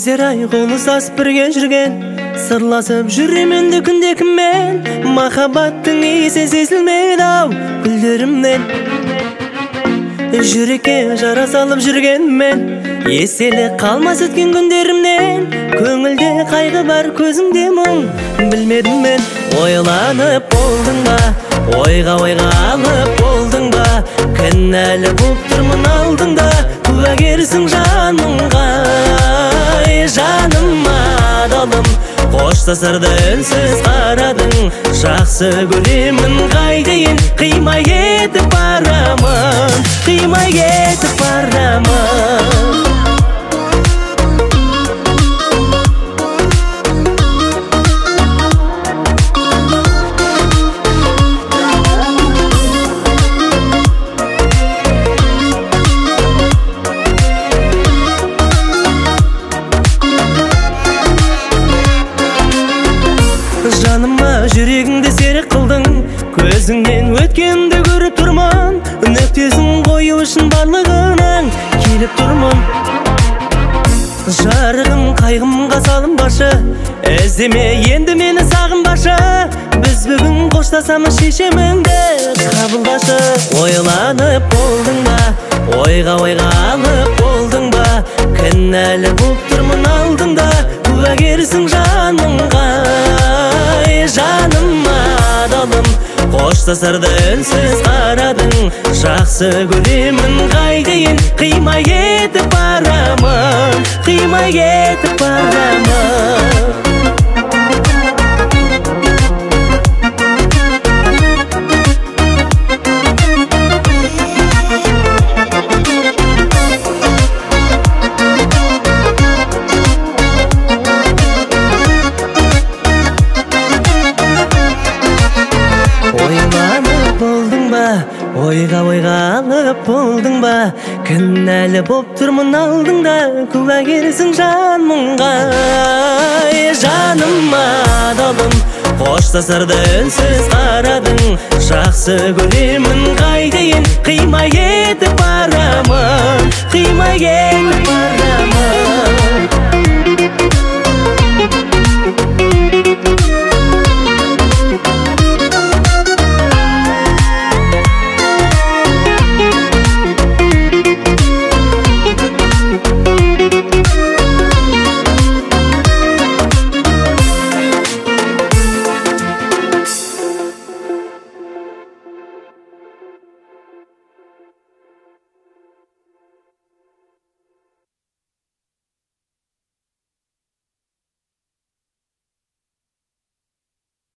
Кездер-ай қол ұстасып бірге жүрген, сырласып жүремін күнде кіммен. Махаббаттың иісі сезілмейді-ау гүлдерімнен. Жүрекке жара салып жүргенмен, еселі қалмас өткен күндерімнен. Көңілде қайғы бар, көзіңде мұң, білмедім мен. Ойланып болдың ба, ойға алып болдың ба? Кінәлі болып тұрмын алдыңда, куәгерсің жанымға. Жаным адалым, қоштасарда үнсіз қарадың. Жақсы көремін қайтейін, қимай кетіп барамын, қимай кетіп барамын. Жаныма жүрегіңді серік қылдың, көзіңнен өткенді көріп тұрмын. Нүктесін қою үшін барлығынан келіп тұрмын. Жарығым қайғымға салынбашы, іздеме енді мені сағынбашы. Біз бүгін қоштасамыз, шешіміңді қабылдашы. Ойланып болдың ба, ойға алып болдың ба? Кінәлі болып тұрмын алдыңда, куәгерсің жанымға. Жаным адалым, қоштасарда үнсіз қарадың. Жақсы көремін қайтейін, қимай кетіп барамын, қимай кетіп барамын. Ойланып болдың ба, ойға алып болдың ба? Кінәлі боп тұрмын алдыңда, куәгерсің жанымға. Жаным адалым, қоштасарда үнсіз қарадың. Жақсы көремін қайтейін, қимай кетіп барамын, қимай кетіп барамын.